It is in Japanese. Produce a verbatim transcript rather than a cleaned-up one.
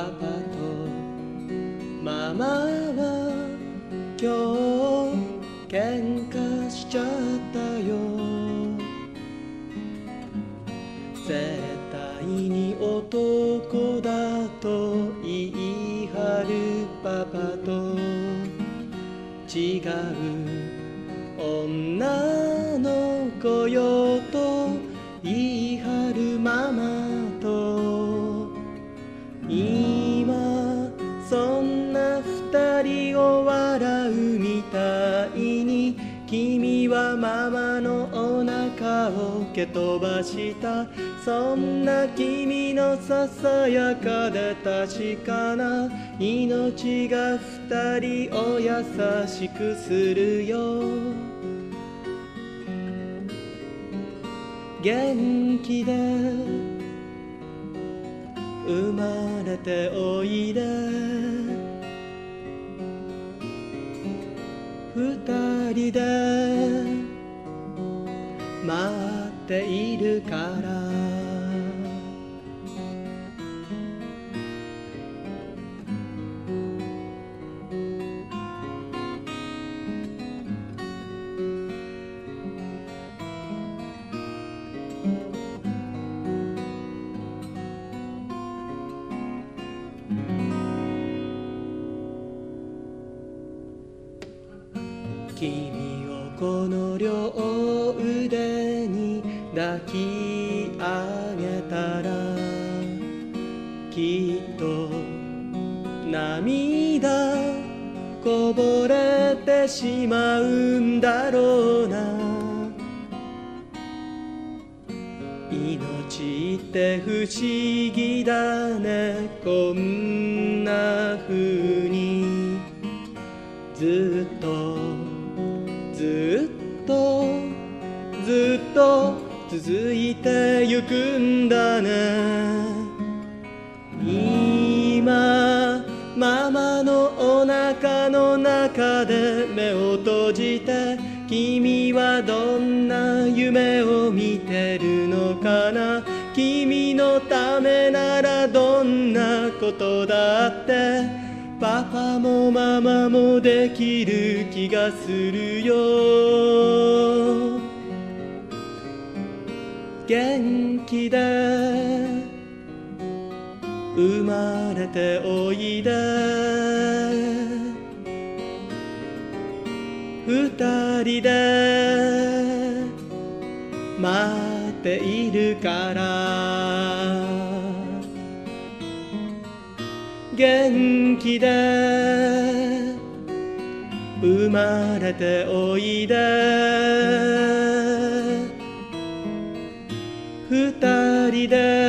パパとママは今日喧嘩しちゃったよ。絶対に男だと言い張るパパと違う女の子よと言い張るママと、今そんな二人を笑うみたいに君はママのお腹を蹴飛ばした。そんな君のささやかで確かな命が二人を優しくするよ。元気で生まれておいで、二人で待っているから。君をこの両腕に抱き上げたらきっと涙こぼれてしまうんだろうな。命って不思議だね、こんな風にずっとずっとずっと続いてゆくんだね。今ママのお腹の中で目を閉じて君はどんな夢を見てるのかな。君のためならどんなことだってパパもママもできる気がするよ。元気で生まれておいで、二人で待っているから。元気で生まれておいで、二人で